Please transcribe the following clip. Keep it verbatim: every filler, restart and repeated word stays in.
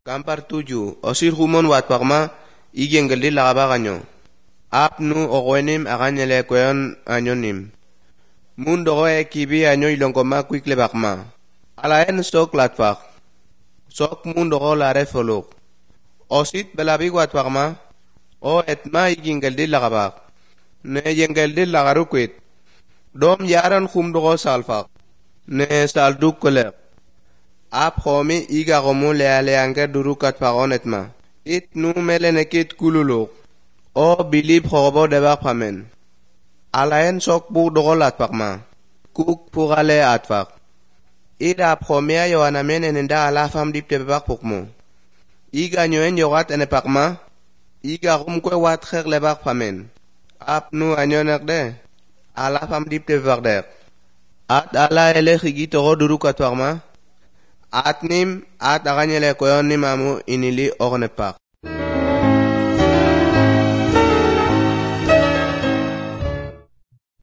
Kampar tuju, osir humon wat pagma, igengel di lagabaganyo. Apnu ogoenim aganyele koyon anyonim. Mundo goe kibi anyo ilongkoma kwikle bakma. Alaen sok latpak. Sok mundo go lare folok. Osit belabig wat pagma, o etma igengel di lagabag. Ne yengel di lagarukwit. Dom yaran humdo go salfak. Ne salduk kolek. Ap khomi iga gomu leale ange durukat pagonetma. It nu melenekit kululuk. O bilib khobo debak pamen. Alaen sok buk dogolat pakma. Kuk pugale atfak. Ida ap khomi ayo anamen enenda alafam dip tebak pukmu. Iga nyoen yogat ene pakma. Iga gumkwe wat khek lebak pamen. Ap nu anyonek de. Alafam dip tebak dek. At ala ele khigito go durukat pakma. Atnim at aganyele koyon ni mamu inili ognepak.